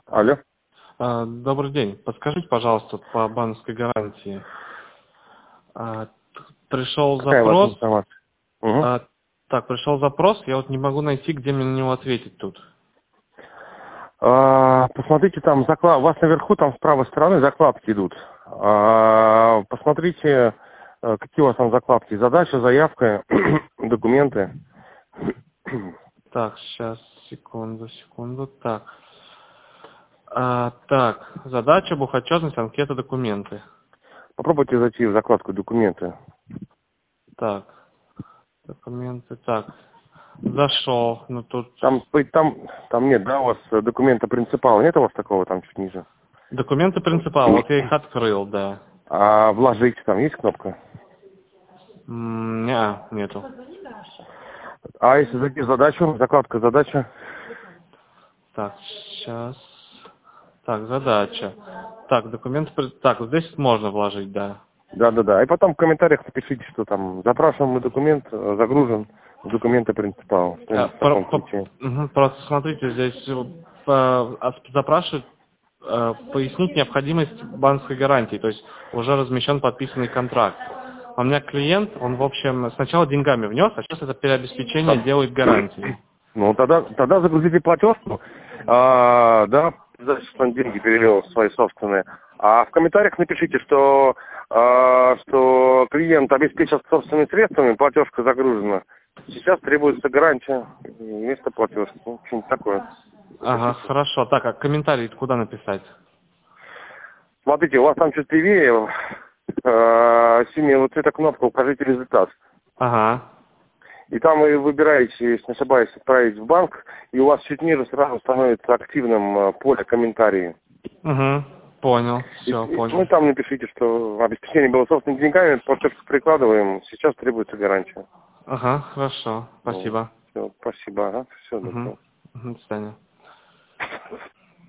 Алло. Добрый день. Подскажите, пожалуйста, по банковской гарантии. Пришел Какая ваша запрос. информация? Угу. Пришел запрос, я вот не могу найти, где мне на него ответить тут. Посмотрите, там заклад... У вас наверху, там с правой стороны закладки идут. Посмотрите, какие у вас там закладки. Задача, заявка, документы. Так, сейчас, секунду. Задача, бухотчетность, анкета, документы. Попробуйте зайти в закладку документы. Так, документы, так. Зашел, ну тут... Там нет, да, у вас документа принципала. Нет у вас такого там чуть ниже? Документы принципала, вот я их открыл, да. А вложить там есть кнопка? Нету. А если зайти в задачу, закладка задача? Так, сейчас. Так, задача. Так, документы... Так, вот здесь можно вложить, да. Да. И потом в комментариях напишите, что там запрашиваемый документ загружен в документы принципала. В таком ключе. Просто смотрите, здесь запрашивают пояснить необходимость банковской гарантии, то есть уже размещен подписанный контракт. У меня клиент, он, в общем, сначала деньгами внес, а сейчас это переобеспечение делает гарантией. Ну, тогда загрузите платежку, да, значит, он деньги перевел свои собственные. А в комментариях напишите, что клиент обеспечен собственными средствами, платежка загружена. Сейчас требуется гарантия вместо платежки. Ну, что-нибудь такое. Ага, Напишите. хорошо. Так, а комментарий куда написать? Смотрите, у вас там чуть левее, синяя вот эта кнопка «Укажите результат». Ага. И там вы выбираете, если не ошибаюсь, отправить в банк, и у вас чуть ниже сразу становится активным поле комментарии. Угу. Понял. И, Все, ну, понял. там напишите, что обеспечение было собственными деньгами, платежку прикладываем, сейчас требуется гарантия. Ага, хорошо. Ну, Спасибо. все, спасибо, ага, все, Угу. добро. До свидания.